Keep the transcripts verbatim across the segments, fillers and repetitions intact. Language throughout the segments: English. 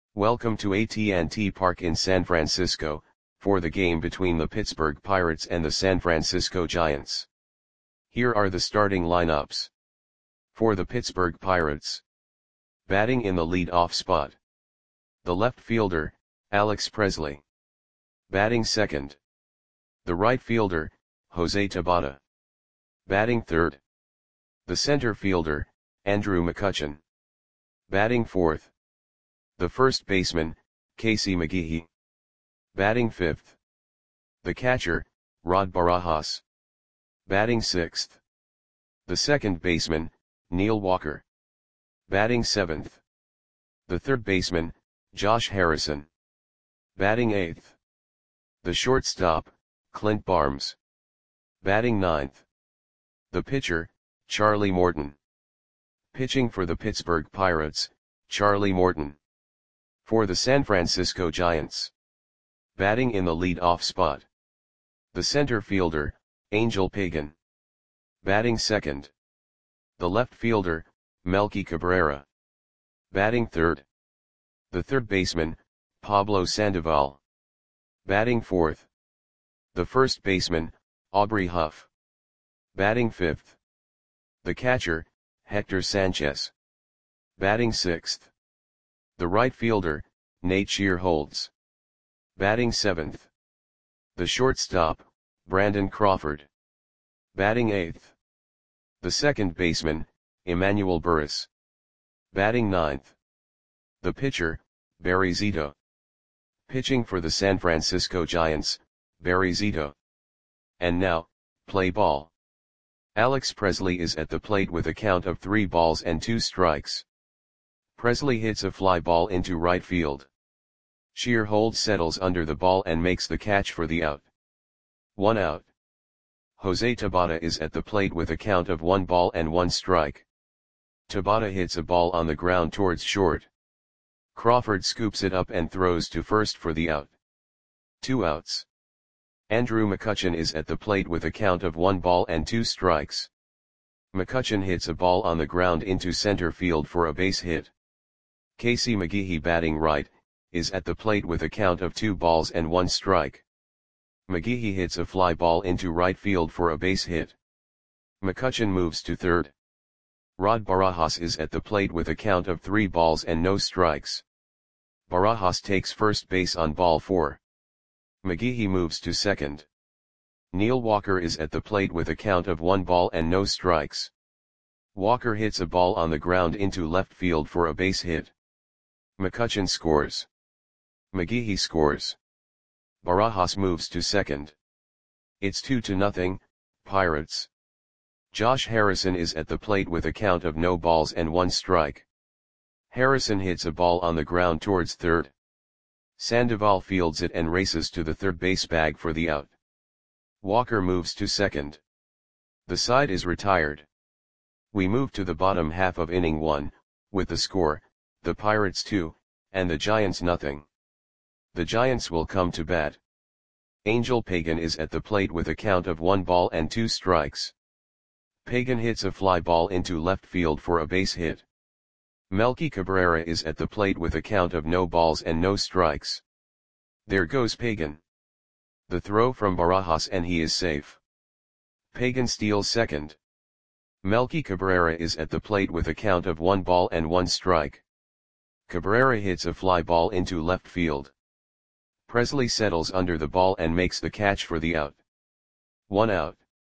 Welcome to A T and T Park in San Francisco, for the game between the Pittsburgh Pirates and the San Francisco Giants. Here are the starting lineups. For the Pittsburgh Pirates. Batting in the lead-off spot. The left fielder, Alex Presley. Batting second. The right fielder, Jose Tabata. Batting third. The center fielder, Andrew McCutchen. Batting fourth. The first baseman, Casey McGehee. Batting fifth. The catcher, Rod Barajas. Batting sixth. The second baseman, Neil Walker. Batting seventh. The third baseman, Josh Harrison. Batting eighth. The shortstop, Clint Barnes. Batting ninth. The pitcher, Charlie Morton. Pitching for the Pittsburgh Pirates, Charlie Morton. For the San Francisco Giants. Batting in the lead-off spot. The center fielder, Angel Pagan. Batting second. The left fielder, Melky Cabrera. Batting third. The third baseman, Pablo Sandoval. Batting fourth. The first baseman, Aubrey Huff. Batting fifth. The catcher, Hector Sanchez. Batting sixth. The right fielder, Nate Shearholtz. Batting seventh. The shortstop, Brandon Crawford. Batting eighth. The second baseman, Emmanuel Burris. Batting ninth. The pitcher, Barry Zito. Pitching for the San Francisco Giants, Barry Zito. And now, play ball. Alex Presley is at the plate with a count of three balls and two strikes. Presley hits a fly ball into right field. Shearholtz settles under the ball and makes the catch for the out. One out. Jose Tabata is at the plate with a count of one ball and one strike. Tabata hits a ball on the ground towards short. Crawford scoops it up and throws to first for the out. Two outs. Andrew McCutchen is at the plate with a count of one ball and two strikes. McCutchen hits a ball on the ground into center field for a base hit. Casey McGehee, batting right, is at the plate with a count of two balls and one strike. McGehee hits a fly ball into right field for a base hit. McCutchen moves to third. Rod Barajas is at the plate with a count of three balls and no strikes. Barajas takes first base on ball four. McGehee moves to second. Neil Walker is at the plate with a count of one ball and no strikes. Walker hits a ball on the ground into left field for a base hit. McCutchen scores. McGehee scores. Barajas moves to second. It's two to nothing, Pirates. Josh Harrison is at the plate with a count of no balls and one strike. Harrison hits a ball on the ground towards third. Sandoval fields it and races to the third base bag for the out. Walker moves to second. The side is retired. We move to the bottom half of inning one, with the score, the Pirates two, and the Giants nothing. The Giants will come to bat. Angel Pagan is at the plate with a count of one ball and two strikes. Pagan hits a fly ball into left field for a base hit. Melky Cabrera is at the plate with a count of no balls and no strikes. There goes Pagan. The throw from Barajas and he is safe. Pagan steals second. Melky Cabrera is at the plate with a count of one ball and one strike. Cabrera hits a fly ball into left field. Presley settles under the ball and makes the catch for the out. One out.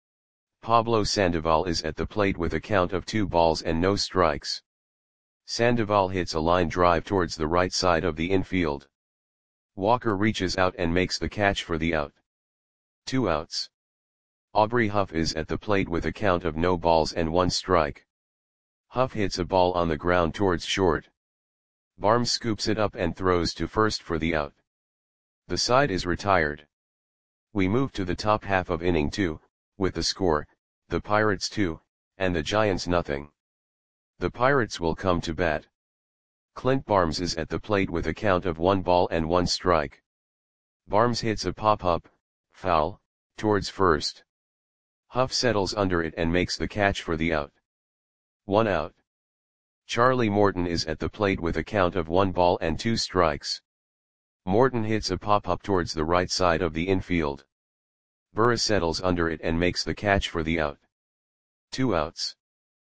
Pablo Sandoval is at the plate with a count of two balls and no strikes. Sandoval hits a line drive towards the right side of the infield. Walker reaches out and makes the catch for the out. Two outs. Aubrey Huff is at the plate with a count of no balls and one strike. Huff hits a ball on the ground towards short. Barnes scoops it up and throws to first for the out. The side is retired. We move to the top half of inning two, with the score, the Pirates two, and the Giants nothing. The Pirates will come to bat. Clint Barnes is at the plate with a count of one ball and one strike. Barnes hits a pop-up, foul, towards first. Huff settles under it and makes the catch for the out. One out. Charlie Morton is at the plate with a count of one ball and two strikes. Morton hits a pop-up towards the right side of the infield. Burris settles under it and makes the catch for the out. Two outs.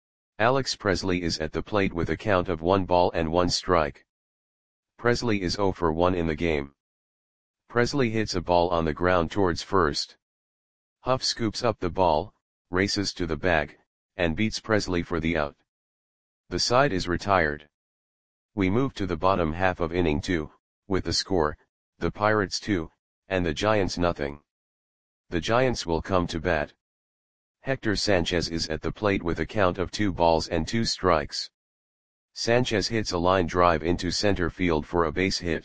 Alex Presley is at the plate with a count of one ball and one strike. Presley is oh for one in the game. Presley hits a ball on the ground towards first. Huff scoops up the ball, races to the bag, and beats Presley for the out. The side is retired. We move to the bottom half of inning two, with the score, the Pirates two, and the Giants nothing. The Giants will come to bat. Hector Sanchez is at the plate with a count of two balls and two strikes. Sanchez hits a line drive into center field for a base hit.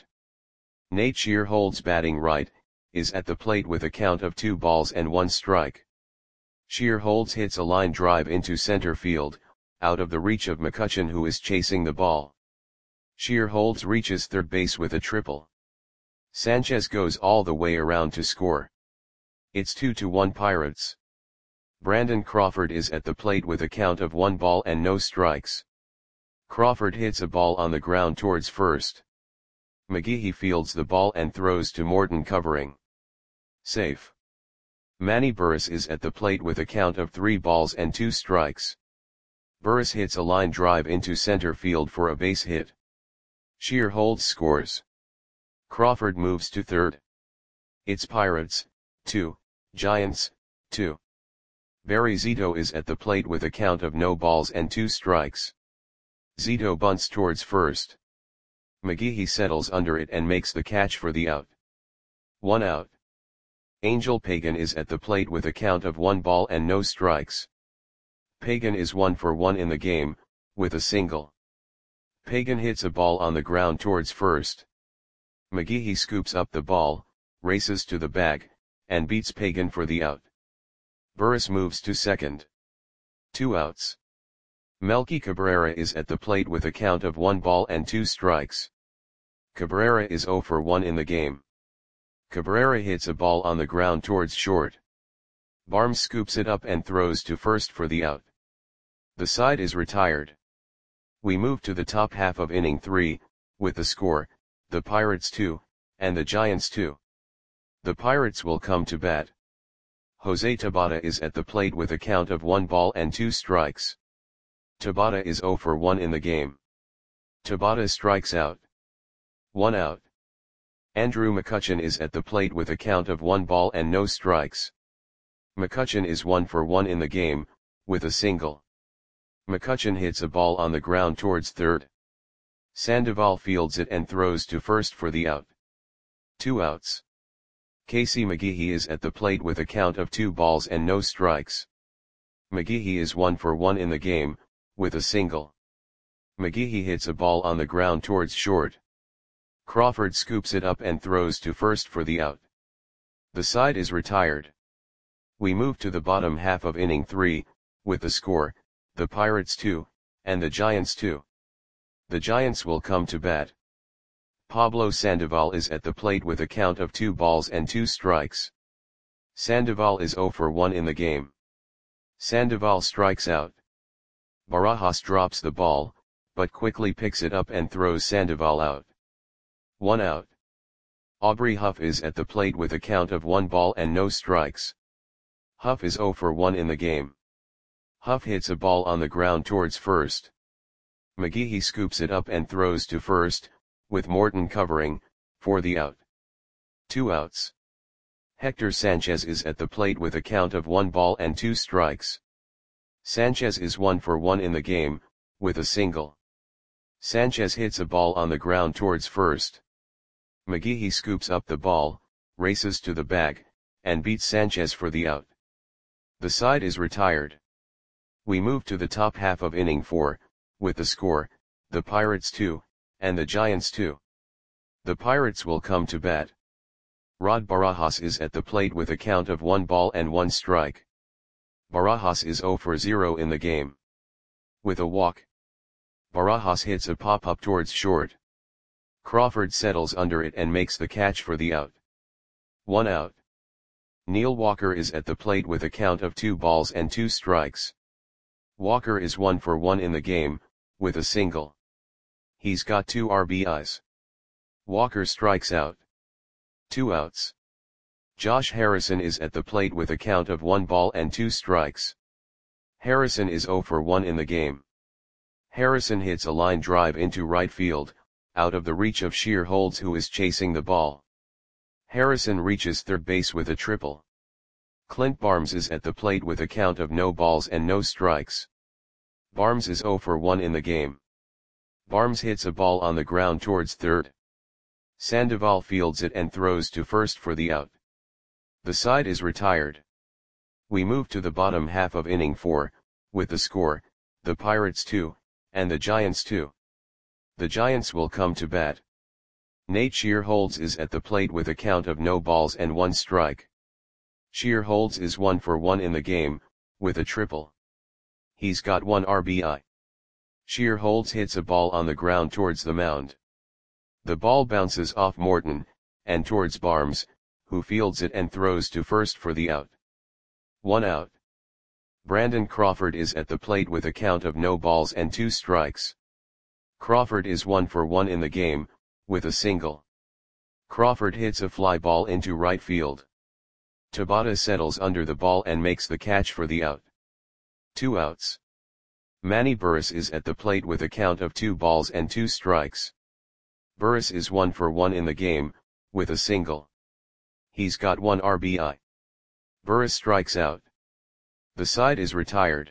Nate Shear holds batting right, is at the plate with a count of two balls and one strike. Shear holds hits a line drive into center field, out of the reach of McCutchen who is chasing the ball. Shear holds reaches third base with a triple. Sanchez goes all the way around to score. It's two to one Pirates. Brandon Crawford is at the plate with a count of one ball and no strikes. Crawford hits a ball on the ground towards first. McGehee fields the ball and throws to Morton covering. Safe. Manny Burris is at the plate with a count of three balls and two strikes. Burris hits a line drive into center field for a base hit. Shear holds scores. Crawford moves to third. It's Pirates, two, Giants, two. Barry Zito is at the plate with a count of no balls and two strikes. Zito bunts towards first. McGehee settles under it and makes the catch for the out. One out. Angel Pagan is at the plate with a count of one ball and no strikes. Pagan is one for one in the game, with a single. Pagan hits a ball on the ground towards first. McGehee scoops up the ball, races to the bag, and beats Pagan for the out. Burris moves to second. Two outs. Melky Cabrera is at the plate with a count of one ball and two strikes. Cabrera is oh for one in the game. Cabrera hits a ball on the ground towards short. Barnes scoops it up and throws to first for the out. The side is retired. We move to the top half of inning three, with the score, the Pirates two, and the Giants two. The Pirates will come to bat. Jose Tabata is at the plate with a count of one ball and two strikes. Tabata is oh for one in the game. Tabata strikes out. One out. Andrew McCutchen is at the plate with a count of one ball and no strikes. McCutchen is one for one in the game, with a single. McCutchen hits a ball on the ground towards third. Sandoval fields it and throws to first for the out. Two outs. Casey McGehee is at the plate with a count of two balls and no strikes. McGehee is one for one in the game, with a single. McGehee hits a ball on the ground towards short. Crawford scoops it up and throws to first for the out. The side is retired. We move to the bottom half of inning three, with the score, the Pirates two, and the Giants two. The Giants will come to bat. Pablo Sandoval is at the plate with a count of two balls and two strikes. Sandoval is oh for one in the game. Sandoval strikes out. Barajas drops the ball, but quickly picks it up and throws Sandoval out. One out. Aubrey Huff is at the plate with a count of one ball and no strikes. Huff is oh for one in the game. Huff hits a ball on the ground towards first. McGehee scoops it up and throws to first, with Morton covering, for the out. Two outs. Hector Sanchez is at the plate with a count of one ball and two strikes. Sanchez is one for one in the game, with a single. Sanchez hits a ball on the ground towards first. McGehee scoops up the ball, races to the bag, and beats Sanchez for the out. The side is retired. We move to the top half of inning four, with the score, the Pirates two, and the Giants two. The Pirates will come to bat. Rod Barajas is at the plate with a count of one ball and one strike. Barajas is oh for zero in the game. With a walk. Barajas hits a pop-up towards short. Crawford settles under it and makes the catch for the out. One out. Neil Walker is at the plate with a count of two balls and two strikes. Walker is one for one in the game, with a single. He's got two R B Is. Walker strikes out. Two outs. Josh Harrison is at the plate with a count of one ball and two strikes. Harrison is zero for one in the game. Harrison hits a line drive into right field, out of the reach of Shearholds, who is chasing the ball. Harrison reaches third base with a triple. Clint Barnes is at the plate with a count of no balls and no strikes. Barnes is zero for one in the game. Barnes hits a ball on the ground towards third. Sandoval fields it and throws to first for the out. The side is retired. We move to the bottom half of inning four, with the score, the Pirates two, and the Giants two. The Giants will come to bat. Nate Shearholds is at the plate with a count of no balls and one strike. Shearholds is one for one in the game, with a triple. He's got one R B I. Shearholds hits a ball on the ground towards the mound. The ball bounces off Morton, and towards Barnes, who fields it and throws to first for the out. One out. Brandon Crawford is at the plate with a count of no balls and two strikes. Crawford is one for one in the game, with a single. Crawford hits a fly ball into right field. Tabata settles under the ball and makes the catch for the out. Two outs. Manny Burris is at the plate with a count of two balls and two strikes. Burris is one for one in the game, with a single. He's got one R B I. Burris strikes out. The side is retired.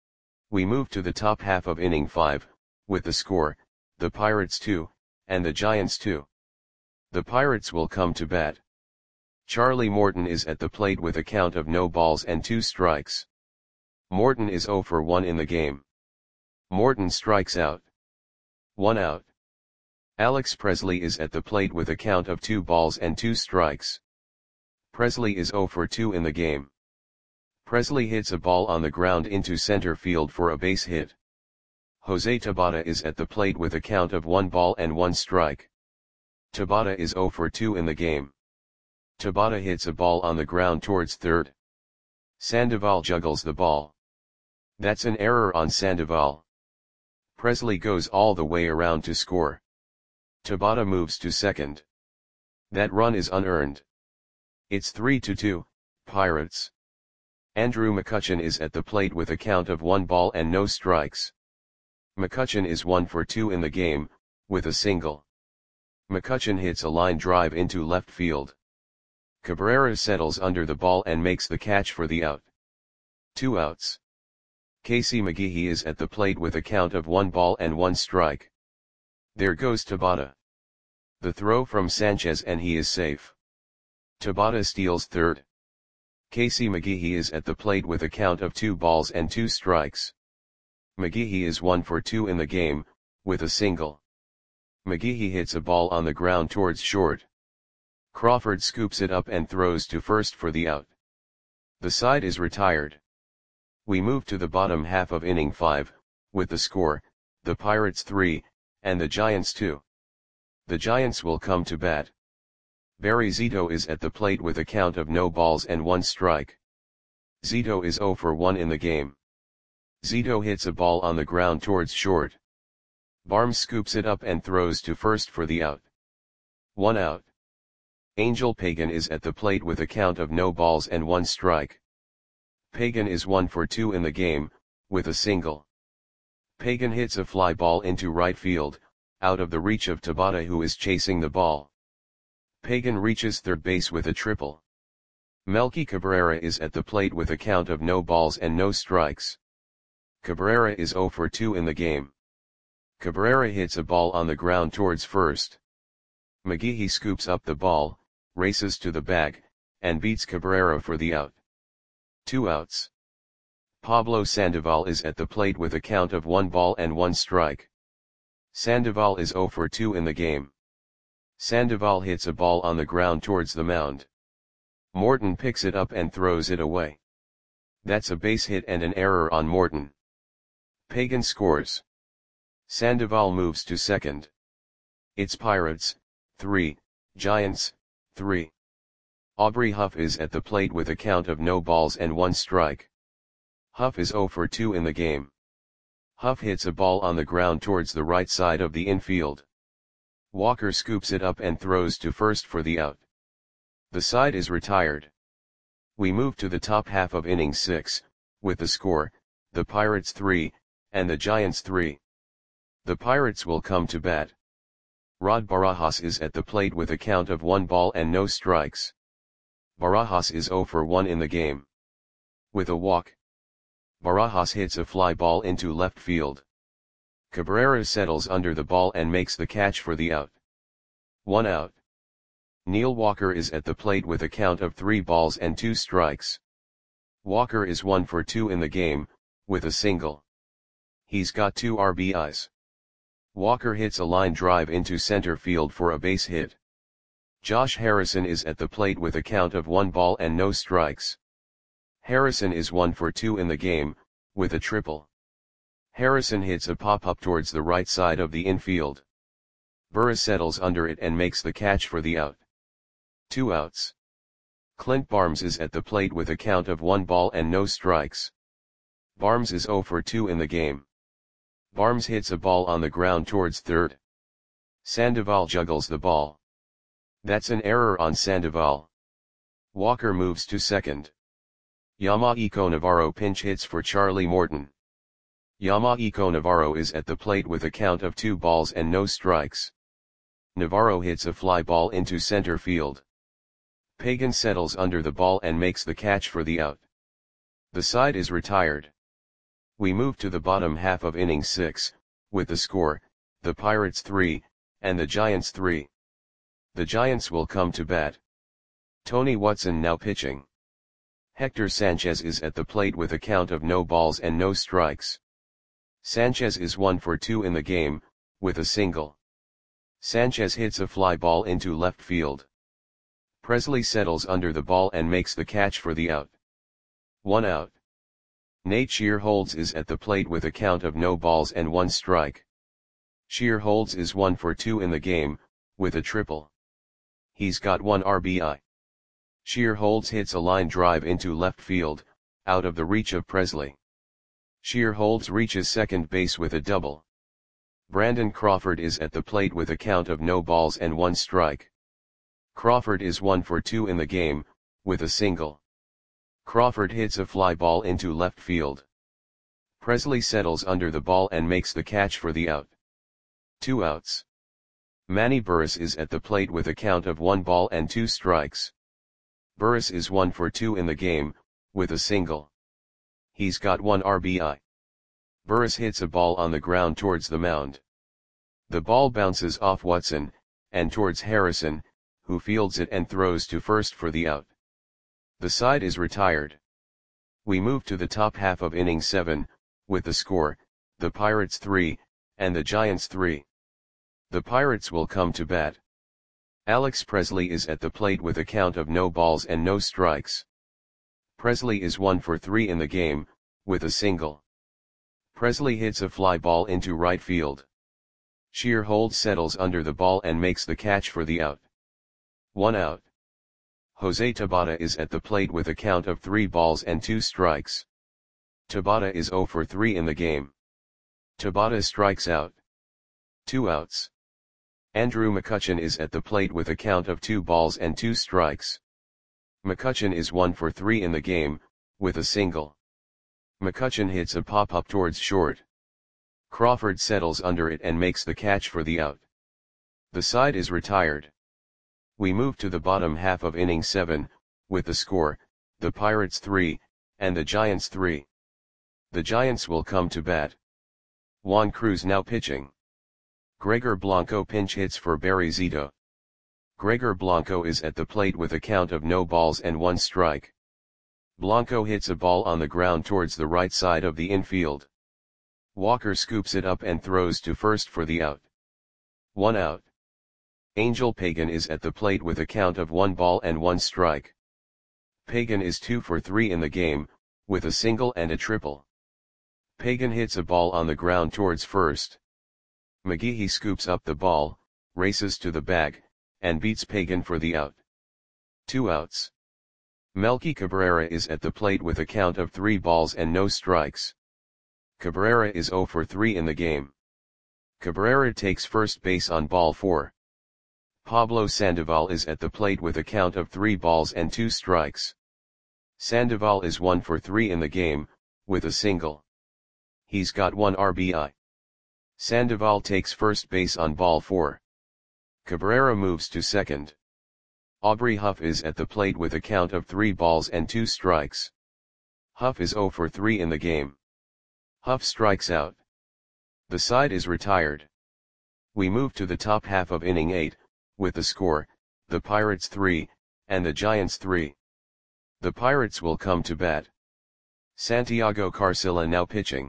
We move to the top half of inning five, with the score, the Pirates two, and the Giants two. The Pirates will come to bat. Charlie Morton is at the plate with a count of no balls and two strikes. Morton is zero for one in the game. Morton strikes out. One out. Alex Presley is at the plate with a count of two balls and two strikes. Presley is zero for two in the game. Presley hits a ball on the ground into center field for a base hit. Jose Tabata is at the plate with a count of one ball and one strike. Tabata is zero for two in the game. Tabata hits a ball on the ground towards third. Sandoval juggles the ball. That's an error on Sandoval. Presley goes all the way around to score. Tabata moves to second. That run is unearned. It's three to two, Pirates. Andrew McCutchen is at the plate with a count of one ball and no strikes. McCutchen is one for two in the game, with a single. McCutchen hits a line drive into left field. Cabrera settles under the ball and makes the catch for the out. Two outs. Casey McGehee is at the plate with a count of one ball and one strike. There goes Tabata. The throw from Sanchez and he is safe. Tabata steals third. Casey McGehee is at the plate with a count of two balls and two strikes. McGehee is one for two in the game, with a single. McGehee hits a ball on the ground towards short. Crawford scoops it up and throws to first for the out. The side is retired. We move to the bottom half of inning five, with the score, the Pirates three, and the Giants two. The Giants will come to bat. Barry Zito is at the plate with a count of no balls and one strike. Zito is zero for one in the game. Zito hits a ball on the ground towards short. Barnes scoops it up and throws to first for the out. One out. Angel Pagan is at the plate with a count of no balls and one strike. Pagan is one for two in the game, with a single. Pagan hits a fly ball into right field, out of the reach of Tabata, who is chasing the ball. Pagan reaches third base with a triple. Melky Cabrera is at the plate with a count of no balls and no strikes. Cabrera is zero for two in the game. Cabrera hits a ball on the ground towards first. McGehee scoops up the ball, races to the bag, and beats Cabrera for the out. Two outs. Pablo Sandoval is at the plate with a count of one ball and one strike. Sandoval is zero for two in the game. Sandoval hits a ball on the ground towards the mound. Morton picks it up and throws it away. That's a base hit and an error on Morton. Pagan scores. Sandoval moves to second. It's Pirates, three, Giants, three. Aubrey Huff is at the plate with a count of no balls and one strike. Huff is zero for two in the game. Huff hits a ball on the ground towards the right side of the infield. Walker scoops it up and throws to first for the out. The side is retired. We move to the top half of inning six, with the score, the Pirates three, and the Giants three. The Pirates will come to bat. Rod Barajas is at the plate with a count of one ball and no strikes. Barajas is zero for one in the game. With a walk, Barajas hits a fly ball into left field. Cabrera settles under the ball and makes the catch for the out. One out. Neil Walker is at the plate with a count of three balls and two strikes. Walker is one for two in the game, with a single. He's got two R B Is. Walker hits a line drive into center field for a base hit. Josh Harrison is at the plate with a count of one ball and no strikes. Harrison is one for two in the game, with a triple. Harrison hits a pop-up towards the right side of the infield. Burris settles under it and makes the catch for the out. Two outs. Clint Barnes is at the plate with a count of one ball and no strikes. Barnes is zero for two in the game. Barnes hits a ball on the ground towards third. Sandoval juggles the ball. That's an error on Sandoval. Walker moves to second. Yamaiko Navarro pinch hits for Charlie Morton. Yamaiko Navarro is at the plate with a count of two balls and no strikes. Navarro hits a fly ball into center field. Pagan settles under the ball and makes the catch for the out. The side is retired. We move to the bottom half of inning six, with the score, the Pirates three, and the Giants three. The Giants will come to bat. Tony Watson now pitching. Hector Sanchez is at the plate with a count of no balls and no strikes. Sanchez is one for two in the game, with a single. Sanchez hits a fly ball into left field. Presley settles under the ball and makes the catch for the out. One out. Nate Shearholtz is at the plate with a count of no balls and one strike. Shearholtz is one for two in the game, with a triple. He's got one R B I. Shearholtz hits a line drive into left field, out of the reach of Presley. Shearholtz reaches second base with a double. Brandon Crawford is at the plate with a count of no balls and one strike. Crawford is one for two in the game, with a single. Crawford hits a fly ball into left field. Presley settles under the ball and makes the catch for the out. Two outs. Manny Burris is at the plate with a count of one ball and two strikes. Burris is one for two in the game, with a single. He's got one R B I. Burris hits a ball on the ground towards the mound. The ball bounces off Watson, and towards Harrison, who fields it and throws to first for the out. The side is retired. We move to the top half of inning seven, with the score, the Pirates three, and the Giants three. The Pirates will come to bat. Alex Presley is at the plate with a count of no balls and no strikes. Presley is one for three in the game, with a single. Presley hits a fly ball into right field. Shearholtz settles under the ball and makes the catch for the out. One out. Jose Tabata is at the plate with a count of three balls and two strikes. Tabata is zero for three in the game. Tabata strikes out. Two outs. Andrew McCutchen is at the plate with a count of two balls and two strikes. McCutchen is one for three in the game, with a single. McCutchen hits a pop-up towards short. Crawford settles under it and makes the catch for the out. The side is retired. We move to the bottom half of inning seven, with the score, the Pirates three, and the Giants three. The Giants will come to bat. Juan Cruz now pitching. Gregor Blanco pinch hits for Barry Zito. Gregor Blanco is at the plate with a count of no balls and one strike. Blanco hits a ball on the ground towards the right side of the infield. Walker scoops it up and throws to first for the out. One out. Angel Pagan is at the plate with a count of one ball and one strike. Pagan is two for three in the game, with a single and a triple. Pagan hits a ball on the ground towards first. McGehee scoops up the ball, races to the bag, and beats Pagan for the out. Two outs. Melky Cabrera is at the plate with a count of three balls and no strikes. Cabrera is zero for three in the game. Cabrera takes first base on ball four. Pablo Sandoval is at the plate with a count of three balls and two strikes. Sandoval is one for three in the game, with a single. He's got one R B I. Sandoval takes first base on ball four. Cabrera moves to second. Aubrey Huff is at the plate with a count of three balls and two strikes. Huff is zero for three in the game. Huff strikes out. The side is retired. We move to the top half of inning eight, with the score, the Pirates three, and the Giants three. The Pirates will come to bat. Santiago Carcilla now pitching.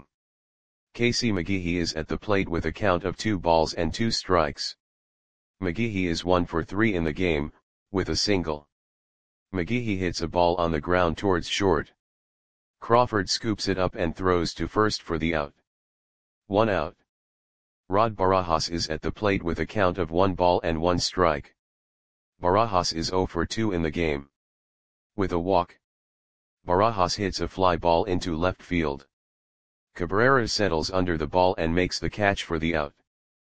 Casey McGehee is at the plate with a count of two balls and two strikes. McGehee is one for three in the game, with a single. McGehee hits a ball on the ground towards short. Crawford scoops it up and throws to first for the out. One out. Rod Barajas is at the plate with a count of one ball and one strike. Barajas is zero for two in the game. With a walk, Barajas hits a fly ball into left field. Cabrera settles under the ball and makes the catch for the out.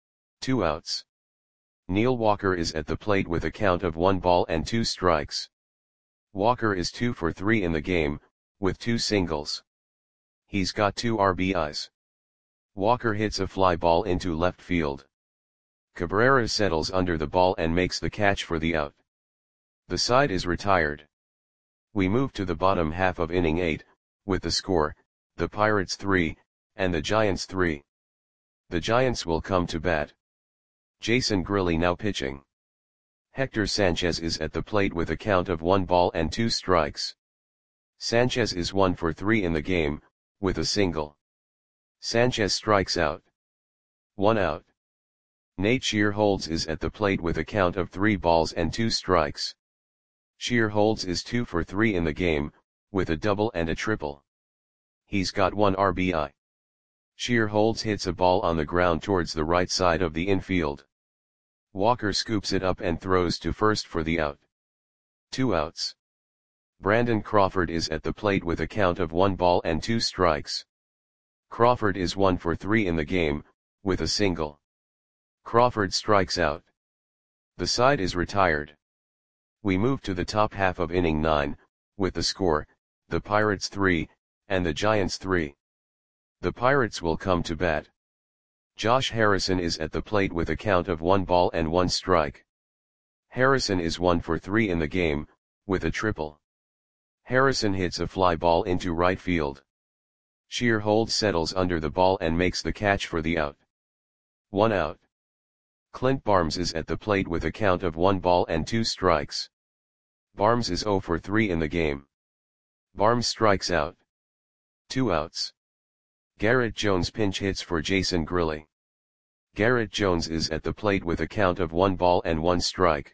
Two outs. Neil Walker is at the plate with a count of one ball and two strikes. Walker is two for three in the game, with two singles. He's got two R B Is. Walker hits a fly ball into left field. Cabrera settles under the ball and makes the catch for the out. The side is retired. We move to the bottom half of inning eight, with the score, the Pirates three, and the Giants three. The Giants will come to bat. Jason Grilli now pitching. Hector Sanchez is at the plate with a count of one ball and two strikes. Sanchez is one for three in the game, with a single. Sanchez strikes out. One out. Nate Shearholds is at the plate with a count of three balls and two strikes. Shearholds is two for three in the game, with a double and a triple. He's got one R B I. Shearholds hits a ball on the ground towards the right side of the infield. Walker scoops it up and throws to first for the out. Two outs. Brandon Crawford is at the plate with a count of one ball and two strikes. Crawford is one for three in the game, with a single. Crawford strikes out. The side is retired. We move to the top half of inning nine, with the score, the Pirates three, and the Giants three. The Pirates will come to bat. Josh Harrison is at the plate with a count of one ball and one strike. Harrison is one for three in the game, with a triple. Harrison hits a fly ball into right field. Shearholds settles under the ball and makes the catch for the out. One out. Clint Barnes is at the plate with a count of one ball and two strikes. Barnes is zero for three in the game. Barnes strikes out. Two outs. Garrett Jones pinch hits for Jason Grilli. Garrett Jones is at the plate with a count of one ball and one strike.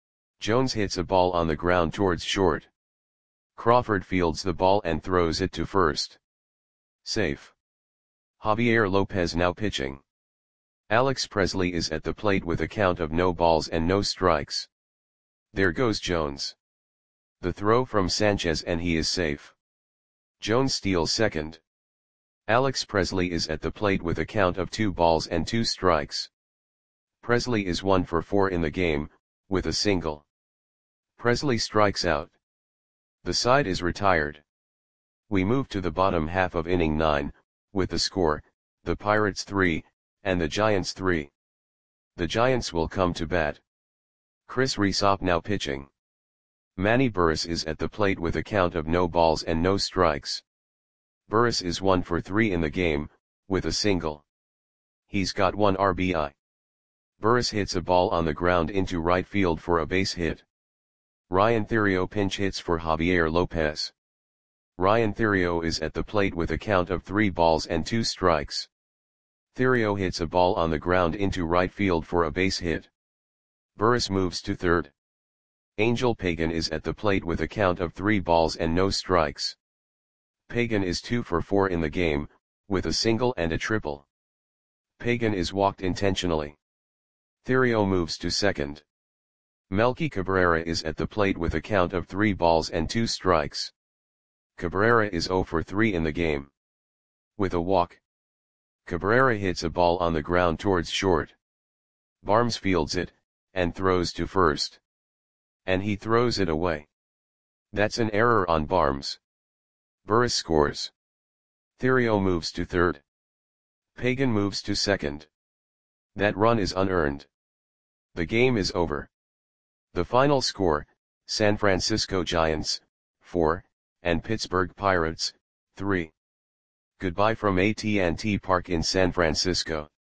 Jones hits a ball on the ground towards short. Crawford fields the ball and throws it to first. Safe. Javier Lopez now pitching. Alex Presley is at the plate with a count of no balls and no strikes. There goes Jones. The throw from Sanchez and he is safe. Jones steals second. Alex Presley is at the plate with a count of two balls and two strikes. Presley is one for four in the game, with a single. Presley strikes out. The side is retired. We move to the bottom half of inning nine, with the score, the Pirates three, and the Giants three. The Giants will come to bat. Chris Rysop now pitching. Manny Burris is at the plate with a count of no balls and no strikes. Burris is one for three in the game, with a single. He's got one R B I. Burris hits a ball on the ground into right field for a base hit. Ryan Theriot pinch hits for Javier Lopez. Ryan Theriot is at the plate with a count of three balls and two strikes. Theriot hits a ball on the ground into right field for a base hit. Burris moves to third. Angel Pagan is at the plate with a count of three balls and no strikes. Pagan is two for four in the game, with a single and a triple. Pagan is walked intentionally. Theriot moves to second. Melky Cabrera is at the plate with a count of three balls and two strikes. Cabrera is zero for three in the game. With a walk, Cabrera hits a ball on the ground towards short. Barnes fields it, and throws to first. And he throws it away. That's an error on Barnes. Burris scores. Theriot moves to third. Pagan moves to second. That run is unearned. The game is over. The final score, San Francisco Giants, four, and Pittsburgh Pirates, three. Goodbye from A T and T Park in San Francisco.